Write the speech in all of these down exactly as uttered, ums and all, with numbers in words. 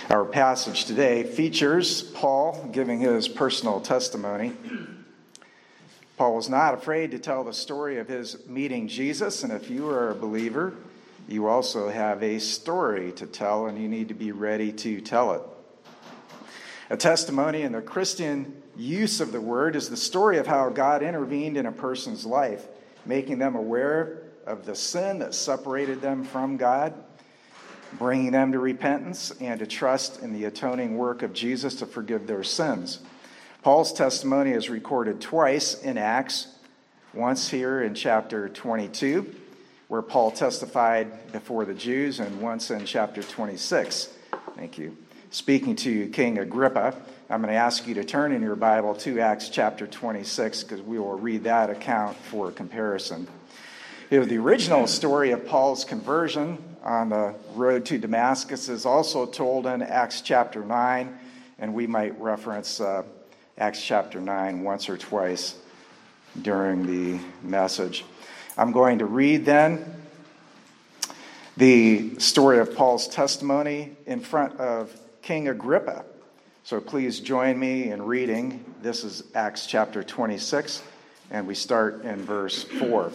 Our passage today features Paul giving his personal testimony. Paul was not afraid to tell the story of his meeting Jesus, and if you are a believer, you also have a story to tell, and you need to be ready to tell it. A testimony in the Christian use of the word is the story of how God intervened in a person's life, making them aware of the sin that separated them from God, bringing them to repentance and to trust in the atoning work of Jesus to forgive their sins. Paul's testimony is recorded twice in Acts, once here in chapter twenty-two, where Paul testified before the Jews, and once in chapter twenty-six. Thank you. Speaking to King Agrippa, I'm going to ask you to turn in your Bible to Acts chapter twenty-six, because we will read that account for comparison. You know, the original story of Paul's conversion on the road to Damascus is also told in Acts chapter nine, and we might reference uh, Acts chapter nine once or twice during the message. I'm going to read then the story of Paul's testimony in front of King Agrippa. So please join me in reading. This is Acts chapter twenty-six, and we start in verse four.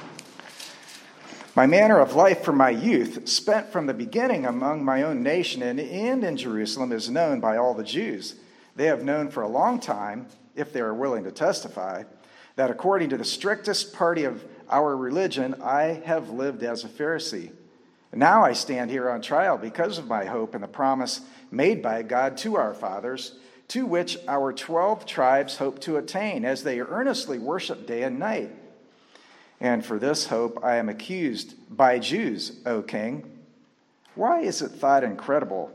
My manner of life from my youth, spent from the beginning among my own nation and in Jerusalem, is known by all the Jews. They have known for a long time, if they are willing to testify, that according to the strictest party of our religion, I have lived as a Pharisee. Now I stand here on trial because of my hope and the promise made by God to our fathers, to which our twelve tribes hope to attain, as they earnestly worship day and night. And for this hope I am accused by Jews, O king. Why is it thought incredible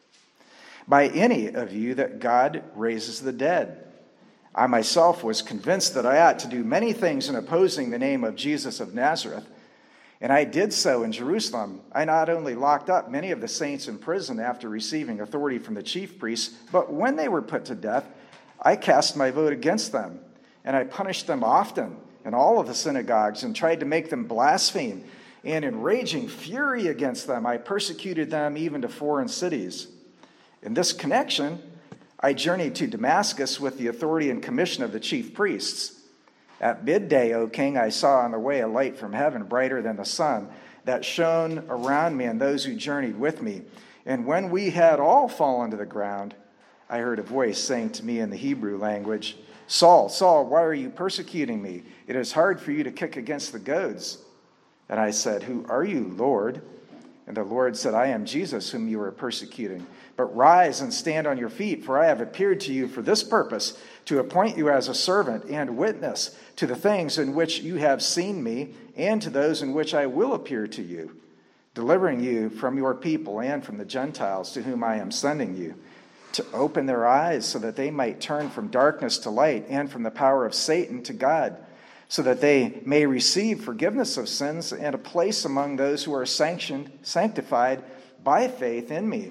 by any of you that God raises the dead? I myself was convinced that I ought to do many things in opposing the name of Jesus of Nazareth, and I did so in Jerusalem. I not only locked up many of the saints in prison after receiving authority from the chief priests, but when they were put to death, I cast my vote against them, and I punished them often in all of the synagogues and tried to make them blaspheme. And in raging fury against them, I persecuted them even to foreign cities. In this connection, I journeyed to Damascus with the authority and commission of the chief priests. At midday, O king, I saw on the way a light from heaven, brighter than the sun, that shone around me and those who journeyed with me. And when we had all fallen to the ground, I heard a voice saying to me in the Hebrew language, Saul, Saul, why are you persecuting me? It is hard for you to kick against the goads. And I said, Who are you, Lord? And the Lord said, I am Jesus, whom you are persecuting. But rise and stand on your feet, for I have appeared to you for this purpose, to appoint you as a servant and witness to the things in which you have seen me, and to those in which I will appear to you, delivering you from your people and from the Gentiles to whom I am sending you, to open their eyes so that they might turn from darkness to light and from the power of Satan to God, so that they may receive forgiveness of sins and a place among those who are sanctioned, sanctified by faith in me.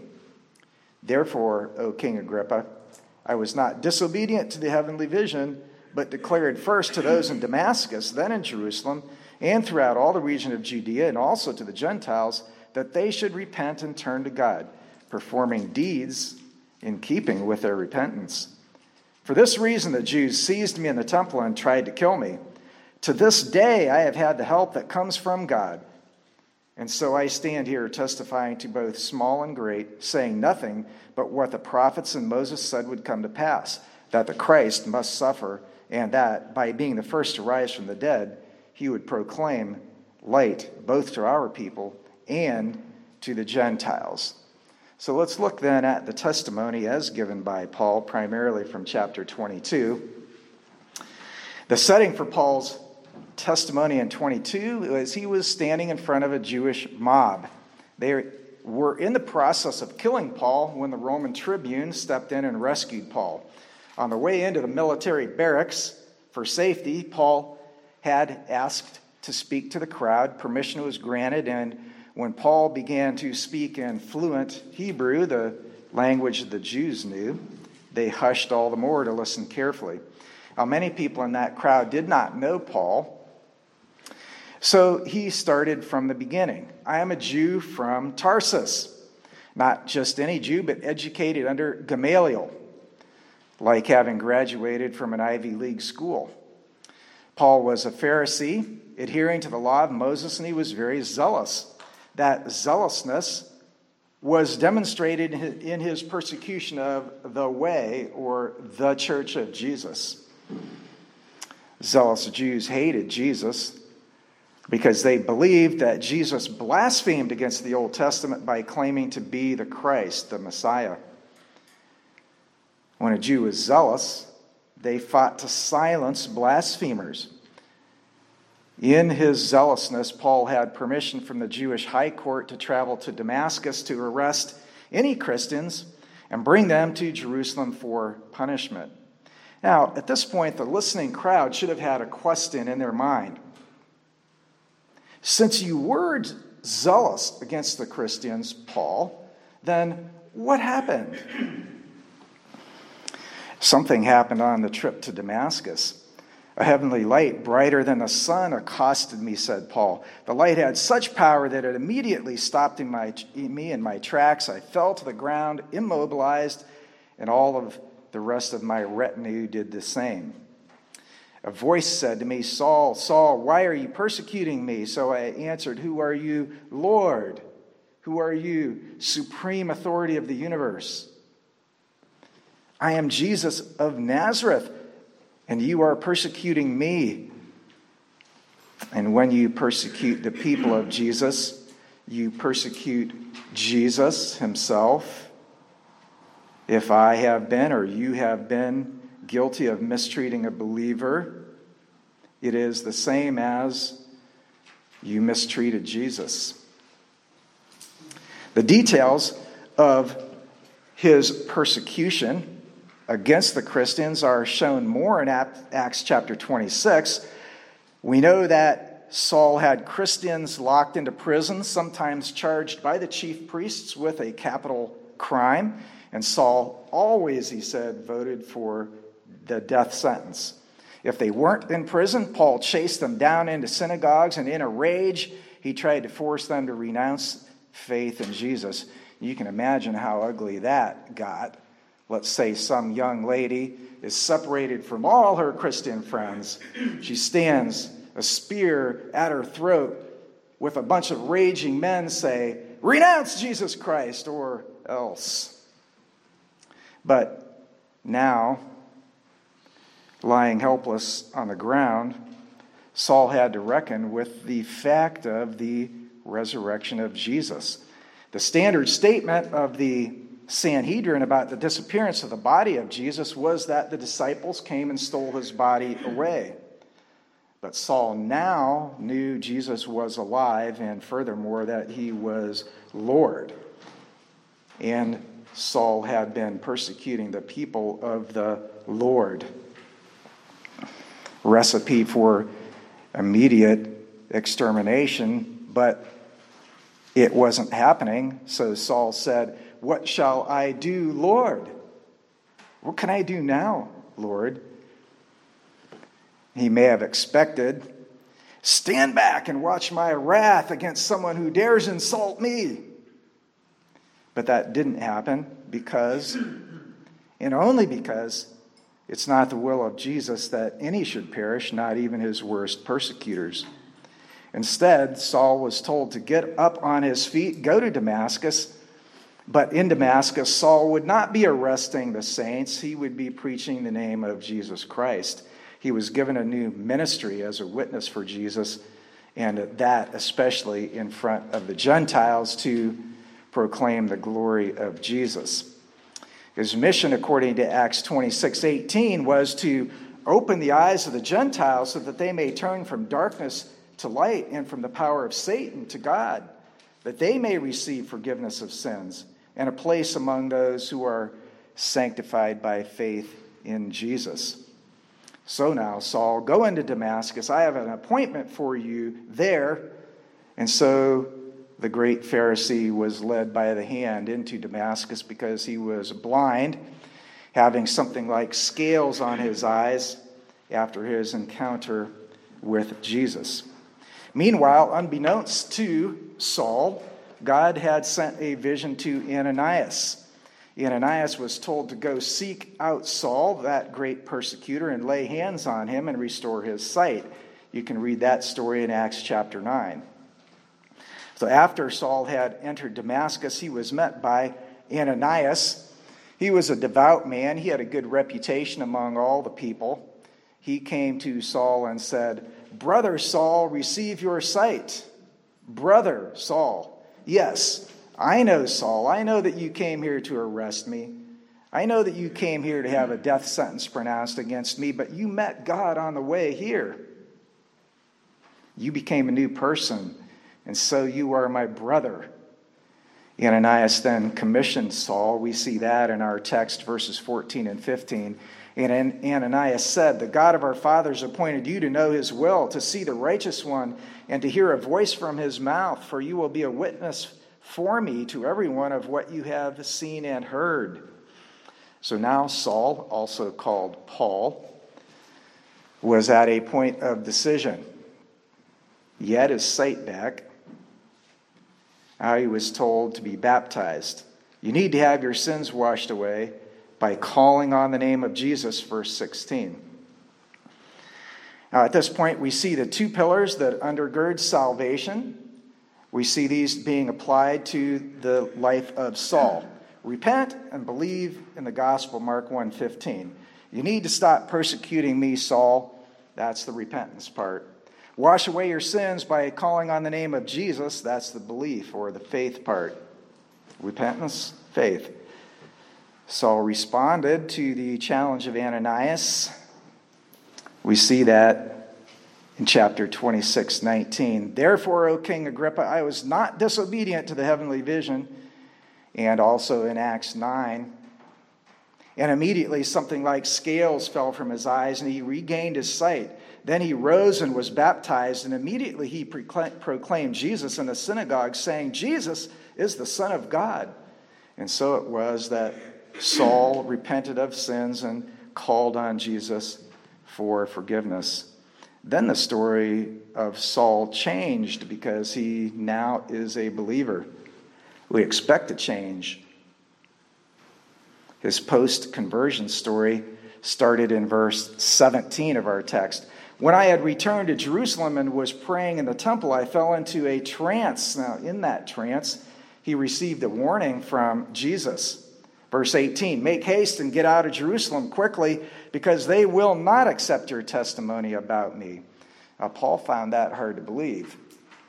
Therefore, O King Agrippa, I was not disobedient to the heavenly vision, but declared first to those in Damascus, then in Jerusalem, and throughout all the region of Judea, and also to the Gentiles, that they should repent and turn to God, performing deeds in keeping with their repentance. For this reason the Jews seized me in the temple and tried to kill me. To this day I have had the help that comes from God. And so I stand here testifying to both small and great, saying nothing but what the prophets and Moses said would come to pass, that the Christ must suffer, and that, by being the first to rise from the dead, he would proclaim light both to our people and to the Gentiles. So let's look then at the testimony as given by Paul, primarily from chapter twenty-two. The setting for Paul's testimony in twenty-two was he was standing in front of a Jewish mob. They were in the process of killing Paul when the Roman tribune stepped in and rescued Paul. On the way into the military barracks for safety, Paul had asked to speak to the crowd. Permission was granted, and when Paul began to speak in fluent Hebrew, the language the Jews knew, they hushed all the more to listen carefully. Now, many people in that crowd did not know Paul, so he started from the beginning. I am a Jew from Tarsus. Not just any Jew, but educated under Gamaliel, like having graduated from an Ivy League school. Paul was a Pharisee, adhering to the law of Moses, and he was very zealous. That zealousness was demonstrated in his persecution of the way, or the church of Jesus. Zealous Jews hated Jesus because they believed that Jesus blasphemed against the Old Testament by claiming to be the Christ, the Messiah. When a Jew was zealous, they fought to silence blasphemers. In his zealousness, Paul had permission from the Jewish high court to travel to Damascus to arrest any Christians and bring them to Jerusalem for punishment. Now, at this point, the listening crowd should have had a question in their mind. Since you were zealous against the Christians, Paul, then what happened? Something happened on the trip to Damascus. A heavenly light, brighter than the sun, accosted me, said Paul. The light had such power that it immediately stopped in my, in me in my tracks. I fell to the ground, immobilized, and all of the rest of my retinue did the same. A voice said to me, Saul, Saul, why are you persecuting me? So I answered, Who are you, Lord? Who are you, supreme authority of the universe? I am Jesus of Nazareth, and you are persecuting me. And when you persecute the people of Jesus, you persecute Jesus himself. If I have been, or you have been, guilty of mistreating a believer, it is the same as you mistreated Jesus. The details of his persecution against the Christians are shown more in Acts chapter twenty-six. We know that Saul had Christians locked into prison, sometimes charged by the chief priests with a capital crime. And Saul always, he said, voted for the death sentence. If they weren't in prison, Paul chased them down into synagogues, and in a rage, he tried to force them to renounce faith in Jesus. You can imagine how ugly that got. Let's say some young lady is separated from all her Christian friends. She stands, a spear at her throat, with a bunch of raging men say, Renounce Jesus Christ or else. But now, lying helpless on the ground, Saul had to reckon with the fact of the resurrection of Jesus. The standard statement of the Sanhedrin about the disappearance of the body of Jesus was that the disciples came and stole his body away. But Saul now knew Jesus was alive, and furthermore that he was Lord. And Saul had been persecuting the people of the Lord. Recipe for immediate extermination, but it wasn't happening. So Saul said, What shall I do, Lord? What can I do now, Lord? He may have expected, Stand back and watch my wrath against someone who dares insult me. But that didn't happen because, and only because, it's not the will of Jesus that any should perish, not even his worst persecutors. Instead, Saul was told to get up on his feet, go to Damascus. But in Damascus, Saul would not be arresting the saints. He would be preaching the name of Jesus Christ. He was given a new ministry as a witness for Jesus, and that especially in front of the Gentiles, to proclaim the glory of Jesus. His mission, according to Acts twenty-six eighteen, was to open the eyes of the Gentiles so that they may turn from darkness to light and from the power of Satan to God, that they may receive forgiveness of sins and a place among those who are sanctified by faith in Jesus. So now, Saul, go into Damascus. I have an appointment for you there. And so the great Pharisee was led by the hand into Damascus because he was blind, having something like scales on his eyes after his encounter with Jesus. Meanwhile, unbeknownst to Saul, God had sent a vision to Ananias. Ananias was told to go seek out Saul, that great persecutor, and lay hands on him and restore his sight. You can read that story in Acts chapter nine. So after Saul had entered Damascus, he was met by Ananias. He was a devout man. He had a good reputation among all the people. He came to Saul and said, "Brother Saul, receive your sight." Brother Saul, yes, I know, Saul. I know that you came here to arrest me. I know that you came here to have a death sentence pronounced against me, but you met God on the way here. You became a new person, and so you are my brother. Ananias then commissioned Saul. We see that in our text, verses fourteen and fifteen. And Ananias said, "The God of our fathers appointed you to know his will, to see the righteous one, and to hear a voice from his mouth, for you will be a witness for me to everyone of what you have seen and heard." So now Saul, also called Paul, was at a point of decision. He had his sight back. Now he was told to be baptized. You need to have your sins washed away by calling on the name of Jesus, verse sixteen. Now at this point we see the two pillars that undergird salvation. We see these being applied to the life of Saul. Repent and believe in the gospel, Mark one fifteen. You need to stop persecuting me, Saul. That's the repentance part. Wash away your sins by calling on the name of Jesus. That's the belief or the faith part. Repentance, faith. Saul responded to the challenge of Ananias. We see that in chapter twenty-six, nineteen. "Therefore, O King Agrippa, I was not disobedient to the heavenly vision." And also in Acts nine. "And immediately something like scales fell from his eyes, and he regained his sight. Then he rose and was baptized, and immediately he proclaimed Jesus in the synagogue, saying, 'Jesus is the Son of God.' And so it was that Saul repented of sins and called on Jesus for forgiveness. Then the story of Saul changed because he now is a believer. We expect a change. His post-conversion story started in verse seventeen of our text. "When I had returned to Jerusalem and was praying in the temple, I fell into a trance." Now, in that trance, he received a warning from Jesus. Verse eighteen, "Make haste and get out of Jerusalem quickly, because they will not accept your testimony about me." Now, Paul found that hard to believe.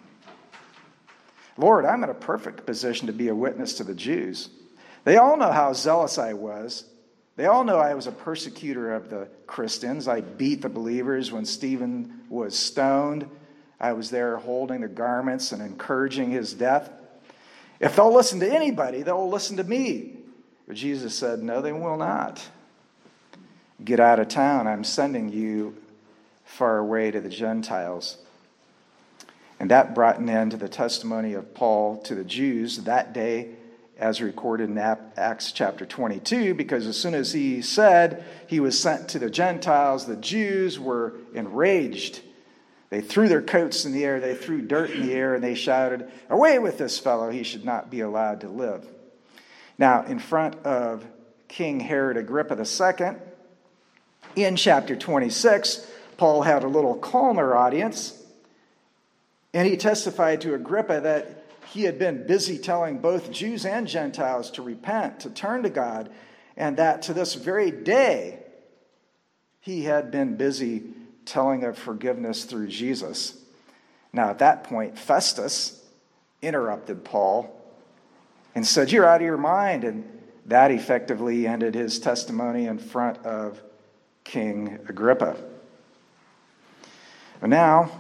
"Lord, I'm in a perfect position to be a witness to the Jews. They all know how zealous I was. They all know I was a persecutor of the Christians. I beat the believers when Stephen was stoned. I was there holding the garments and encouraging his death. If they'll listen to anybody, they'll listen to me." But Jesus said, "No, they will not. Get out of town. I'm sending you far away to the Gentiles." And that brought an end to the testimony of Paul to the Jews that day, as recorded in Acts chapter twenty-two, because as soon as he said he was sent to the Gentiles, the Jews were enraged. They threw their coats in the air, they threw dirt in the air, and they shouted, "Away with this fellow, he should not be allowed to live." Now, in front of King Herod Agrippa the Second, in chapter twenty-six, Paul had a little calmer audience, and he testified to Agrippa that he had been busy telling both Jews and Gentiles to repent, to turn to God, and that to this very day, he had been busy telling of forgiveness through Jesus. Now, at that point, Festus interrupted Paul and said, "You're out of your mind." And that effectively ended his testimony in front of King Agrippa. Now,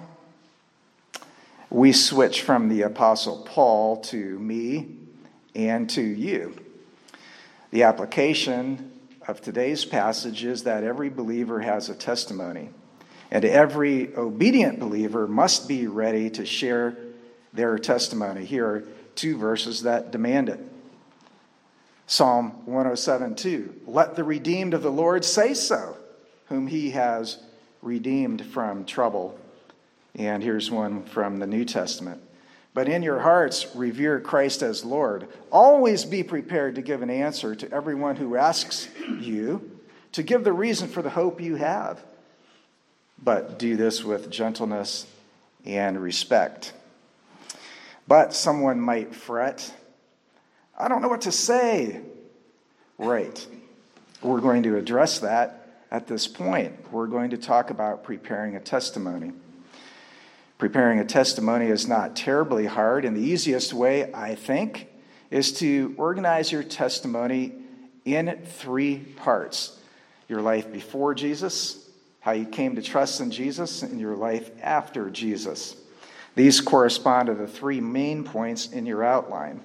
we switch from the Apostle Paul to me and to you. The application of today's passage is that every believer has a testimony, and every obedient believer must be ready to share their testimony. Here are two verses that demand it. Psalm one oh seven two, "Let the redeemed of the Lord say so, whom he has redeemed from trouble." And here's one from the New Testament. But in your hearts, revere Christ as Lord. Always be prepared to give an answer to everyone who asks you, to give the reason for the hope you have. But do this with gentleness and respect. But someone might fret, I don't know what to say. Right. We're going to address that at this point. We're going to talk about preparing a testimony. Preparing a testimony is not terribly hard, and the easiest way, I think, is to organize your testimony in three parts. Your life before Jesus, how you came to trust in Jesus, and your life after Jesus. These correspond to the three main points in your outline.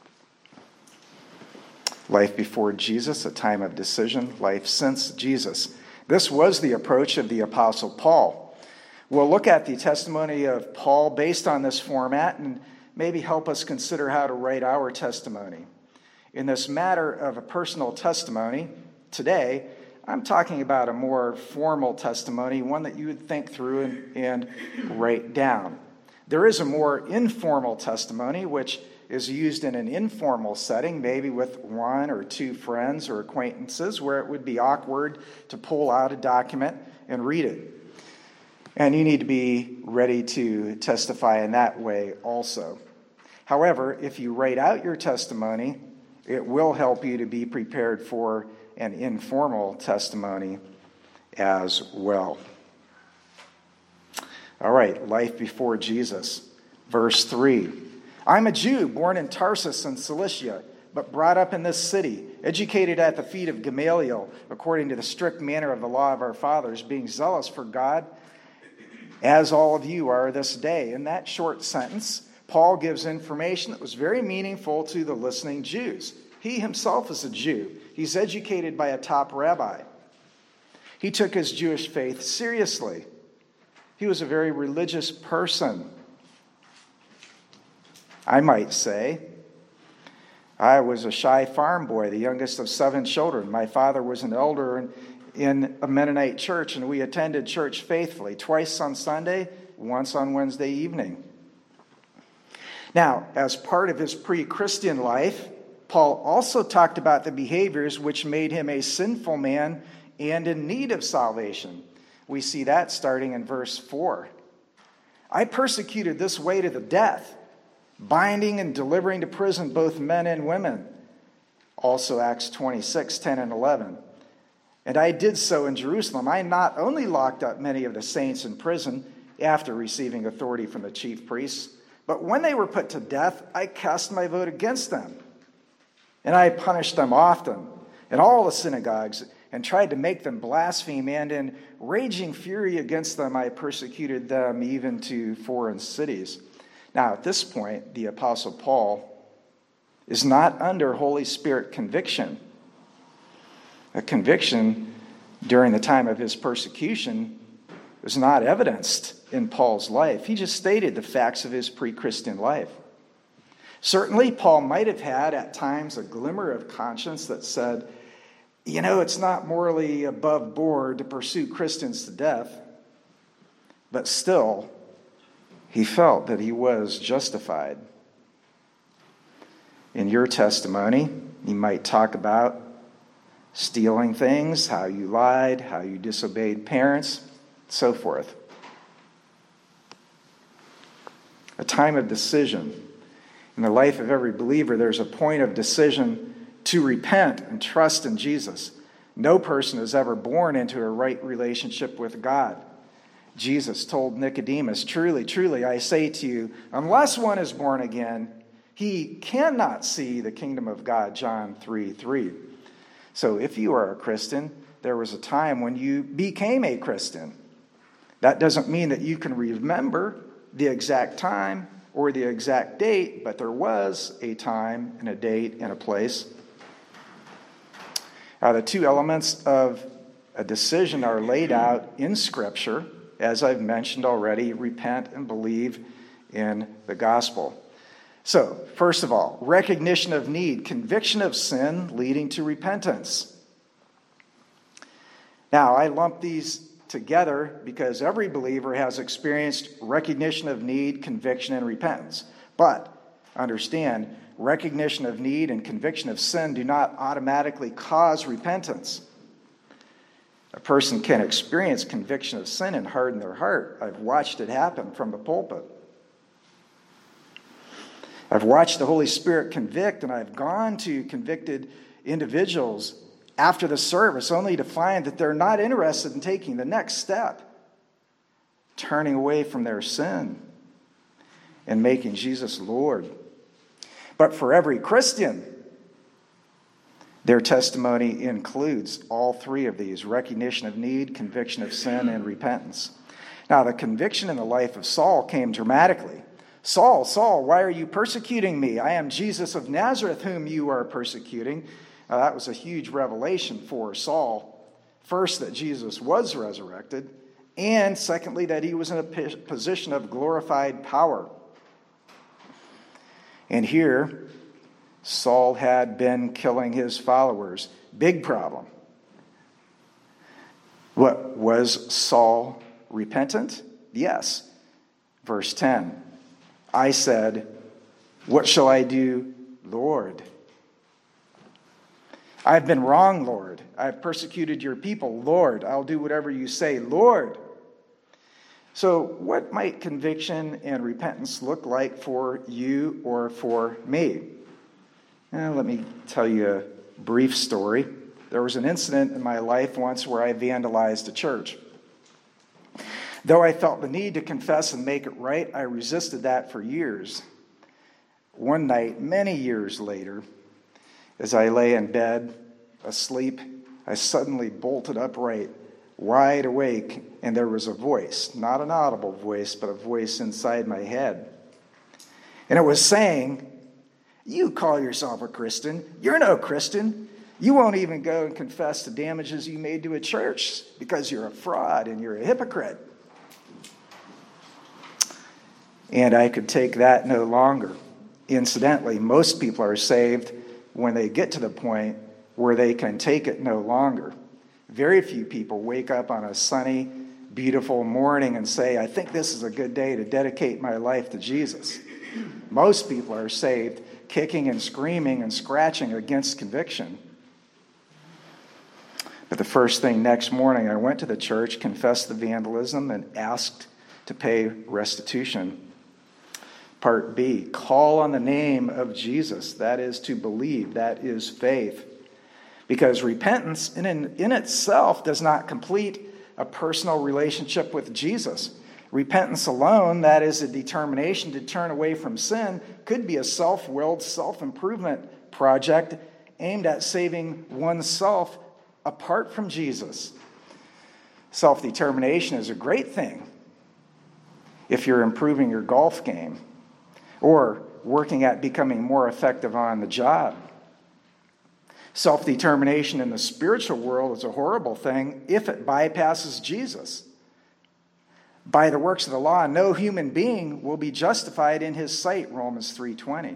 Life before Jesus, a time of decision. Life since Jesus. This was the approach of the Apostle Paul. We'll look at the testimony of Paul based on this format and maybe help us consider how to write our testimony. In this matter of a personal testimony, today, I'm talking about a more formal testimony, one that you would think through and, and write down. There is a more informal testimony, which is used in an informal setting, maybe with one or two friends or acquaintances, where it would be awkward to pull out a document and read it. And you need to be ready to testify in that way also. However, if you write out your testimony, it will help you to be prepared for an informal testimony as well. All right, life before Jesus. Verse three. I'm a Jew born in Tarsus in Cilicia, but brought up in this city, educated at the feet of Gamaliel, according to the strict manner of the law of our fathers, being zealous for God, as all of you are this day. In that short sentence, Paul gives information that was very meaningful to the listening Jews. He himself is a Jew. He's educated by a top rabbi. He took his Jewish faith seriously. He was a very religious person. I might say, I was a shy farm boy, the youngest of seven children. My father was an elder in, in a Mennonite church, and we attended church faithfully, twice on Sunday, once on Wednesday evening. Now, as part of his pre-Christian life, Paul also talked about the behaviors which made him a sinful man and in need of salvation. We see that starting in verse four. I persecuted this way to the death, binding and delivering to prison both men and women. Also Acts twenty-six, ten and eleven. And I did so in Jerusalem. I not only locked up many of the saints in prison after receiving authority from the chief priests, but when they were put to death, I cast my vote against them. And I punished them often in all the synagogues and tried to make them blaspheme. And in raging fury against them, I persecuted them even to foreign cities. Now, at this point, the Apostle Paul is not under Holy Spirit conviction. A conviction during the time of his persecution was not evidenced in Paul's life. He just stated the facts of his pre-Christian life. Certainly, Paul might have had at times a glimmer of conscience that said, you know, it's not morally above board to pursue Christians to death. But still, he felt that he was justified. In your testimony, you might talk about stealing things, how you lied, how you disobeyed parents, so forth. A time of decision. In the life of every believer, there's a point of decision to repent and trust in Jesus. No person is ever born into a right relationship with God. Jesus told Nicodemus, truly, truly, I say to you, unless one is born again, he cannot see the kingdom of God, John three three. So if you are a Christian, there was a time when you became a Christian. That doesn't mean that you can remember the exact time or the exact date, but there was a time and a date and a place. Uh, the two elements of a decision are laid out in Scripture, as I've mentioned already, repent and believe in the gospel. So, first of all, recognition of need, conviction of sin leading to repentance. Now, I lump these together because every believer has experienced recognition of need, conviction, and repentance. But understand, recognition of need and conviction of sin do not automatically cause repentance. A person can experience conviction of sin and harden their heart. I've watched it happen from the pulpit. I've watched the Holy Spirit convict, and I've gone to convicted individuals after the service only to find that they're not interested in taking the next step, turning away from their sin and making Jesus Lord. But for every Christian, their testimony includes all three of these: recognition of need, conviction of sin, and repentance. Now, the conviction in the life of Saul came dramatically. Saul, Saul, why are you persecuting me? I am Jesus of Nazareth whom you are persecuting. Now, that was a huge revelation for Saul. First, that Jesus was resurrected, and secondly, that he was in a position of glorified power. And here, Saul had been killing his followers. Big problem. What, was Saul repentant? Yes. Verse ten. I said, what shall I do, Lord? I've been wrong, Lord. I've persecuted your people. Lord, I'll do whatever you say, Lord. So what might conviction and repentance look like for you or for me? Well, let me tell you a brief story. There was an incident in my life once where I vandalized a church. Though I felt the need to confess and make it right, I resisted that for years. One night, many years later, as I lay in bed, asleep, I suddenly bolted upright, wide awake, and there was a voice, not an audible voice, but a voice inside my head. And it was saying, you call yourself a Christian. You're no Christian. You won't even go and confess the damages you made to a church because you're a fraud and you're a hypocrite. And I could take that no longer. Incidentally, most people are saved when they get to the point where they can take it no longer. Very few people wake up on a sunny, beautiful morning and say, I think this is a good day to dedicate my life to Jesus. Most people are saved kicking and screaming and scratching against conviction. But the first thing next morning, I went to the church, confessed the vandalism, and asked to pay restitution. Part B, call on the name of Jesus. That is to believe. That is faith. Because repentance in, in, in itself does not complete a personal relationship with Jesus. Repentance alone, that is a determination to turn away from sin, could be a self-willed self-improvement project aimed at saving oneself apart from Jesus. Self-determination is a great thing if you're improving your golf game or working at becoming more effective on the job. Self-determination in the spiritual world is a horrible thing if it bypasses Jesus. By the works of the law, no human being will be justified in his sight, Romans three twenty.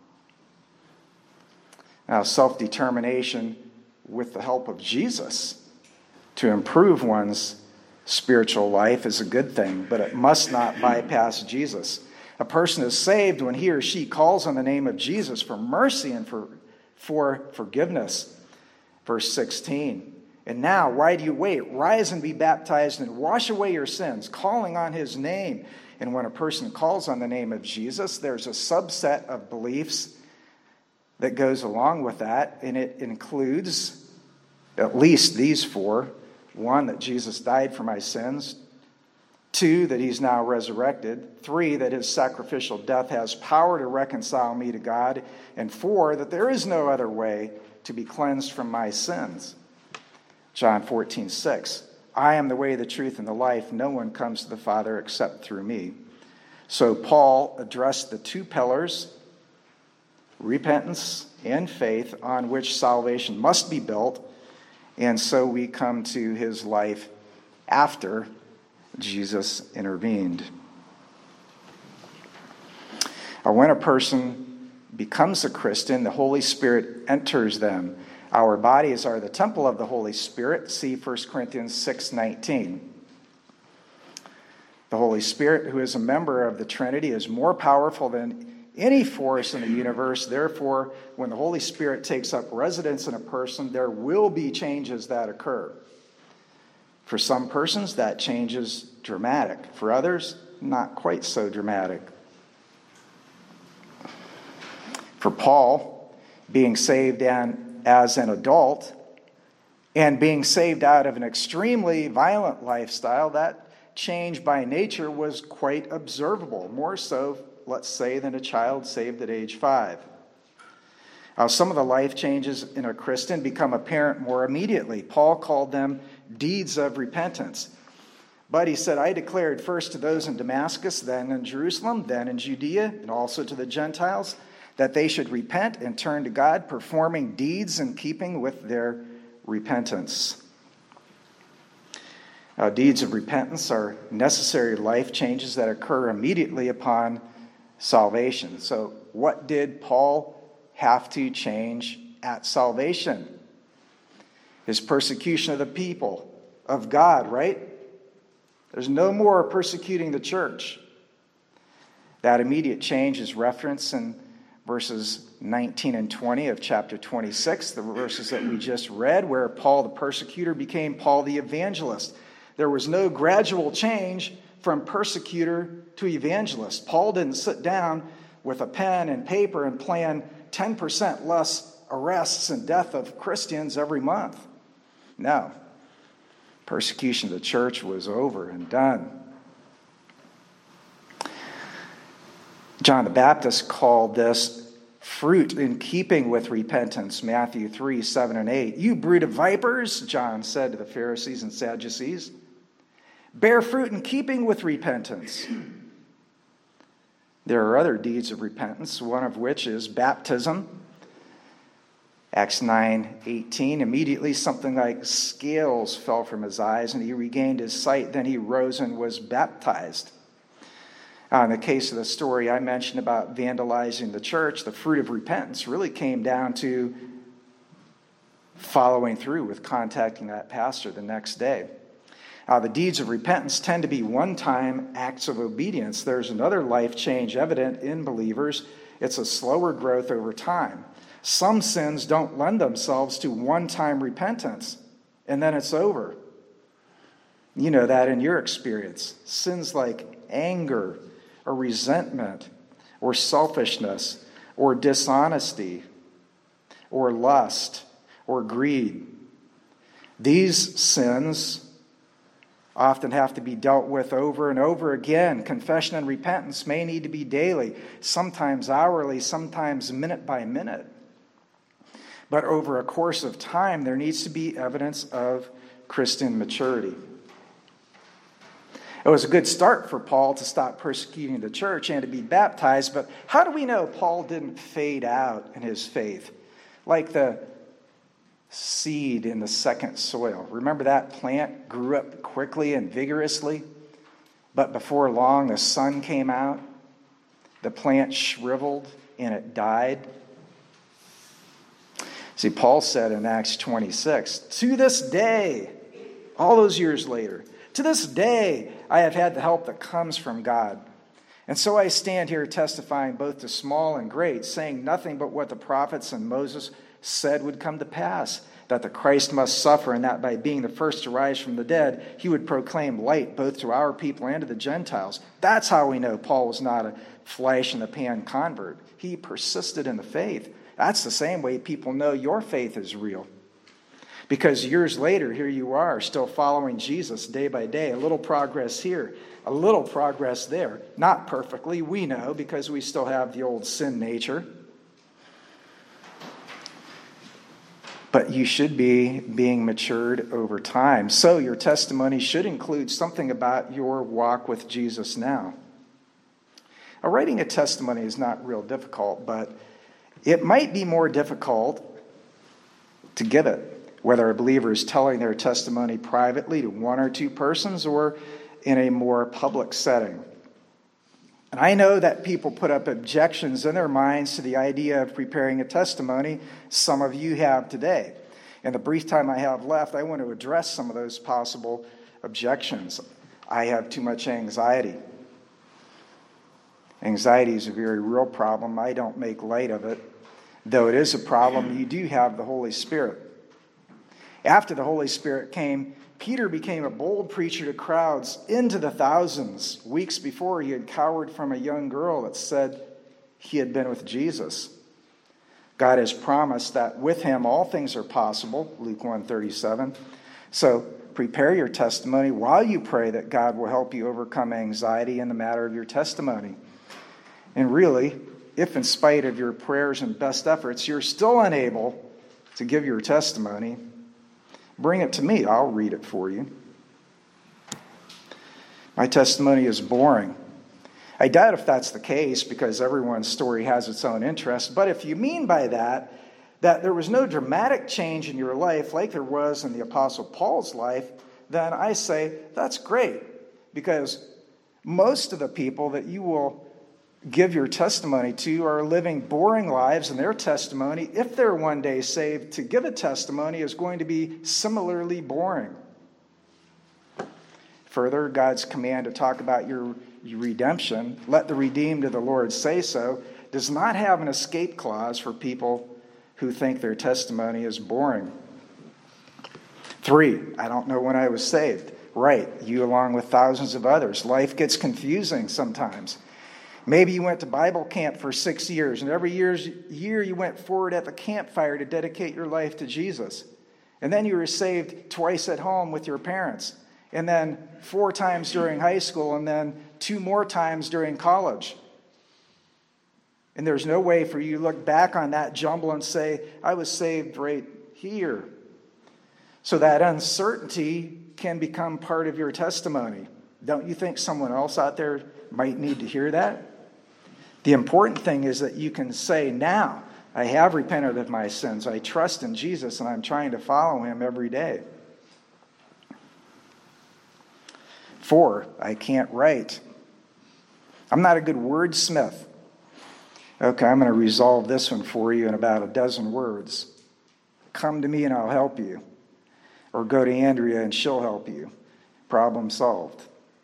Now, self-determination with the help of Jesus to improve one's spiritual life is a good thing, but it must not bypass Jesus. A person is saved when he or she calls on the name of Jesus for mercy and for, for forgiveness. Verse sixteen. And now, why do you wait? Rise and be baptized and wash away your sins, calling on his name. And when a person calls on the name of Jesus, there's a subset of beliefs that goes along with that, and it includes at least these four. One, that Jesus died for my sins. Two, that he's now resurrected. Three, that his sacrificial death has power to reconcile me to God. And four, that there is no other way to be cleansed from my sins. John fourteen six. I am the way, the truth, and the life. No one comes to the Father except through me. So Paul addressed the two pillars, repentance and faith, on which salvation must be built. And so we come to his life after Jesus intervened. Now, when a person becomes a Christian, the Holy Spirit enters them. Our bodies are the temple of the Holy Spirit. See First Corinthians six nineteen. The Holy Spirit, who is a member of the Trinity, is more powerful than any force in the universe. Therefore, when the Holy Spirit takes up residence in a person, there will be changes that occur. For some persons, that change is dramatic. For others, not quite so dramatic. For Paul, being saved and as an adult and being saved out of an extremely violent lifestyle, that change by nature was quite observable, more so, let's say, than a child saved at age five. Now, some of the life changes in a Christian become apparent more immediately. Paul called them deeds of repentance. But he said, I declared first to those in Damascus, then in Jerusalem, then in Judea, and also to the Gentiles, that they should repent and turn to God, performing deeds in keeping with their repentance. Now, deeds of repentance are necessary life changes that occur immediately upon salvation. So what did Paul have to change at salvation? His persecution of the people of God, right? There's no more persecuting the church. That immediate change is referenced in verses nineteen and twenty of chapter twenty-six, the verses that we just read, where Paul the persecutor became Paul the evangelist. There was no gradual change from persecutor to evangelist. Paul didn't sit down with a pen and paper and plan ten percent less arrests and death of Christians every month. No. Persecution of the church was over and done. John the Baptist called this fruit in keeping with repentance, Matthew three, seven, and eight. You brood of vipers, John said to the Pharisees and Sadducees, bear fruit in keeping with repentance. There are other deeds of repentance, one of which is baptism. Acts nine eighteen, immediately something like scales fell from his eyes and he regained his sight. Then he rose and was baptized. Uh, in the case of the story I mentioned about vandalizing the church, the fruit of repentance really came down to following through with contacting that pastor the next day. Uh, the deeds of repentance tend to be one-time acts of obedience. There's another life change evident in believers. It's a slower growth over time. Some sins don't lend themselves to one-time repentance, and then it's over. You know that in your experience. Sins like anger or resentment or selfishness or dishonesty or lust or greed. These sins often have to be dealt with over and over again. Confession and repentance may need to be daily, sometimes hourly, sometimes minute by minute. But over a course of time, there needs to be evidence of Christian maturity. It was a good start for Paul to stop persecuting the church and to be baptized, but how do we know Paul didn't fade out in his faith? Like the seed in the second soil. Remember that plant grew up quickly and vigorously, but before long the sun came out, the plant shriveled, and it died. See, Paul said in Acts twenty-six, to this day, all those years later, to this day, I have had the help that comes from God. And so I stand here testifying both to small and great, saying nothing but what the prophets and Moses said would come to pass, that the Christ must suffer, and that by being the first to rise from the dead, he would proclaim light both to our people and to the Gentiles. That's how we know Paul was not a flash-in-the-pan convert. He persisted in the faith. That's the same way people know your faith is real. Because years later, here you are, still following Jesus day by day. A little progress here, a little progress there. Not perfectly, we know, because we still have the old sin nature. But you should be being matured over time. So your testimony should include something about your walk with Jesus now. Now, writing a testimony is not real difficult, but it might be more difficult to give it, whether a believer is telling their testimony privately to one or two persons or in a more public setting. And I know that people put up objections in their minds to the idea of preparing a testimony. Some of you have today. In the brief time I have left, I want to address some of those possible objections. I have too much anxiety. Anxiety is a very real problem. I don't make light of it. Though it is a problem, you do have the Holy Spirit. After the Holy Spirit came, Peter became a bold preacher to crowds into the thousands. Weeks before, he had cowered from a young girl that said he had been with Jesus. God has promised that with him all things are possible, Luke one thirty-seven. So prepare your testimony while you pray that God will help you overcome anxiety in the matter of your testimony. And really, if in spite of your prayers and best efforts, you're still unable to give your testimony, bring it to me. I'll read it for you. My testimony is boring. I doubt if that's the case because everyone's story has its own interest. But if you mean by that, that there was no dramatic change in your life like there was in the Apostle Paul's life, then I say that's great. Because most of the people that you will give your testimony to are living boring lives, and their testimony, if they're one day saved, to give a testimony is going to be similarly boring. Further, God's command to talk about your, your redemption, let the redeemed of the Lord say so, does not have an escape clause for people who think their testimony is boring. Three, I don't know when I was saved. Right, you along with thousands of others. Life gets confusing sometimes. Maybe you went to Bible camp for six years, and every year's, year you went forward at the campfire to dedicate your life to Jesus. And then you were saved twice at home with your parents, and then four times during high school, and then two more times during college. And there's no way for you to look back on that jumble and say, I was saved right here. So that uncertainty can become part of your testimony. Don't you think someone else out there might need to hear that? The important thing is that you can say, now, I have repented of my sins. I trust in Jesus, and I'm trying to follow him every day. Four, I can't write. I'm not a good wordsmith. Okay, I'm going to resolve this one for you in about a dozen words. Come to me and I'll help you. Or go to Andrea and she'll help you. Problem solved.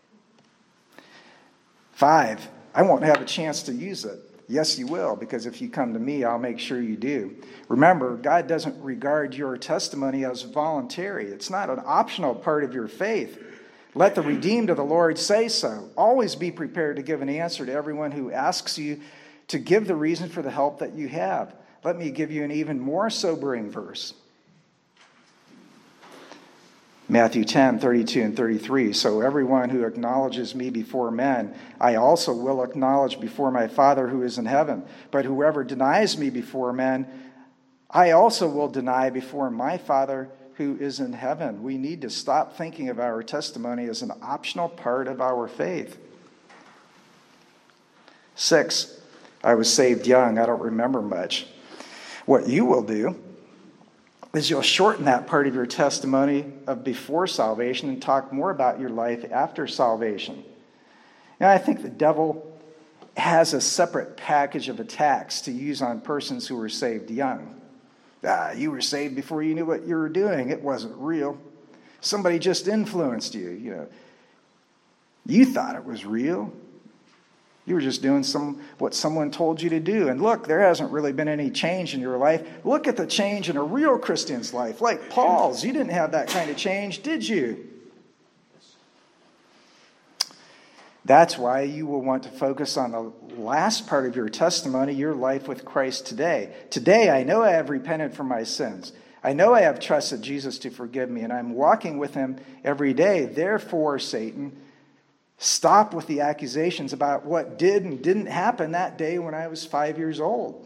Five, I won't have a chance to use it. Yes, you will, because if you come to me, I'll make sure you do. Remember, God doesn't regard your testimony as voluntary. It's not an optional part of your faith. Let the redeemed of the Lord say so. Always be prepared to give an answer to everyone who asks you to give the reason for the help that you have. Let me give you an even more sobering verse. Matthew ten, thirty-two and thirty-three. So everyone who acknowledges me before men, I also will acknowledge before my Father who is in heaven. But whoever denies me before men, I also will deny before my Father who is in heaven. We need to stop thinking of our testimony as an optional part of our faith. Six, I was saved young. I don't remember much. What you will do is you'll shorten that part of your testimony of before salvation and talk more about your life after salvation. And I think the devil has a separate package of attacks to use on persons who were saved young. Ah, you were saved before you knew what you were doing. It wasn't real. Somebody just influenced you. You know, you thought it was real. You were just doing some what someone told you to do. And look, there hasn't really been any change in your life. Look at the change in a real Christian's life, like Paul's. You didn't have that kind of change, did you? That's why you will want to focus on the last part of your testimony, your life with Christ today. Today, I know I have repented from my sins. I know I have trusted Jesus to forgive me, and I'm walking with him every day. Therefore, Satan, stop with the accusations about what did and didn't happen that day when I was five years old.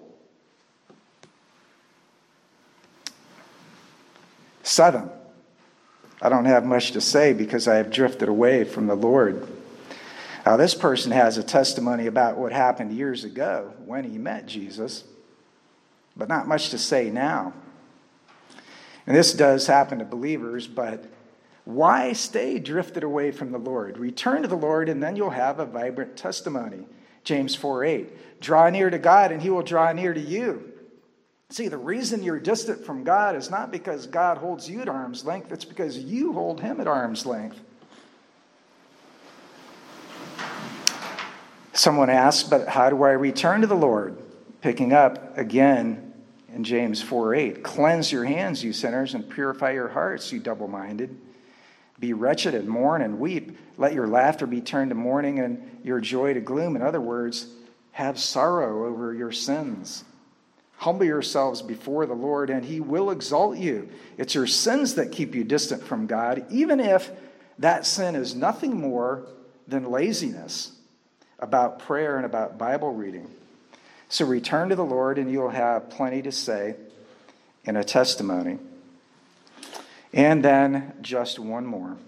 Seven, I don't have much to say because I have drifted away from the Lord. Now, this person has a testimony about what happened years ago when he met Jesus, but not much to say now. And this does happen to believers, but why stay drifted away from the Lord? Return to the Lord, and then you'll have a vibrant testimony. James four eight, draw near to God, and he will draw near to you. See, the reason you're distant from God is not because God holds you at arm's length. It's because you hold him at arm's length. Someone asks, but how do I return to the Lord? Picking up again in James four eight, cleanse your hands, you sinners, and purify your hearts, you double-minded. Be wretched and mourn and weep. Let your laughter be turned to mourning and your joy to gloom. In other words, have sorrow over your sins. Humble yourselves before the Lord, and he will exalt you. It's your sins that keep you distant from God, even if that sin is nothing more than laziness about prayer and about Bible reading. So return to the Lord, and you'll have plenty to say in a testimony. And then just one more.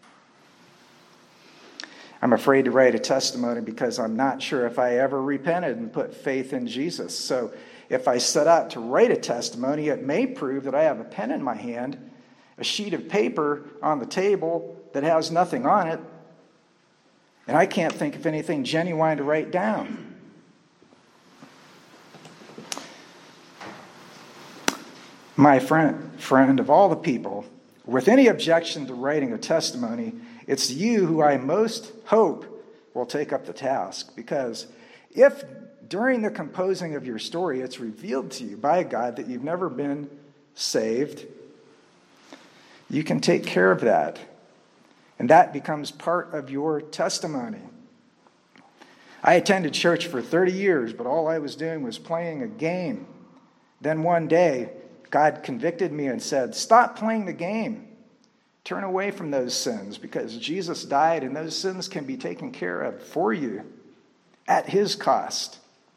I'm afraid to write a testimony because I'm not sure if I ever repented and put faith in Jesus. So if I set out to write a testimony, it may prove that I have a pen in my hand, a sheet of paper on the table that has nothing on it, and I can't think of anything genuine to write down. My friend, friend of all the people, with any objection to writing a testimony, it's you who I most hope will take up the task. Because if during the composing of your story it's revealed to you by God that you've never been saved, you can take care of that. And that becomes part of your testimony. I attended church for thirty years, but all I was doing was playing a game. Then one day, God convicted me and said, stop playing the game. Turn away from those sins because Jesus died and those sins can be taken care of for you at his cost.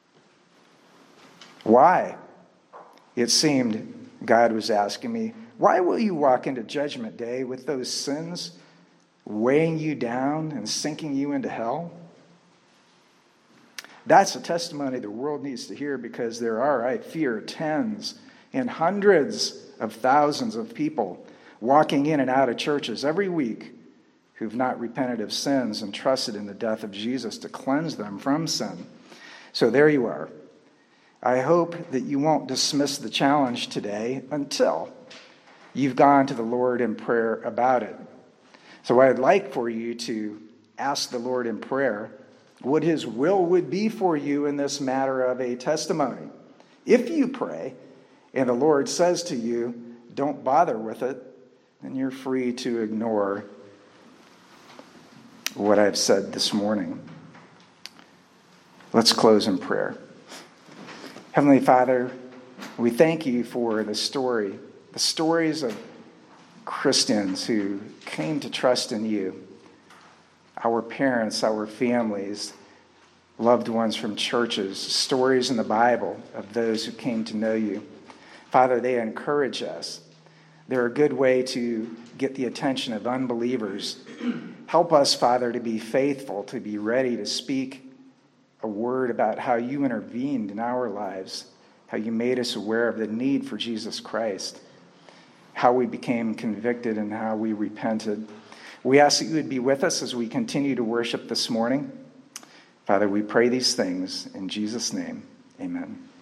Why? It seemed God was asking me, why will you walk into Judgment Day with those sins weighing you down and sinking you into hell? That's a testimony the world needs to hear, because there are, I fear, tens and hundreds of thousands of people walking in and out of churches every week who've not repented of sins and trusted in the death of Jesus to cleanse them from sin. So there you are. I hope that you won't dismiss the challenge today until you've gone to the Lord in prayer about it. So I'd like for you to ask the Lord in prayer what his will would be for you in this matter of a testimony. If you pray and the Lord says to you, don't bother with it, then you're free to ignore what I've said this morning. Let's close in prayer. Heavenly Father, we thank you for the story, the stories of Christians who came to trust in you, our parents, our families, loved ones from churches, stories in the Bible of those who came to know you. Father, they encourage us. They're a good way to get the attention of unbelievers. Help us, Father, to be faithful, to be ready to speak a word about how you intervened in our lives, how you made us aware of the need for Jesus Christ, how we became convicted and how we repented. We ask that you would be with us as we continue to worship this morning. Father, we pray these things in Jesus' name. Amen.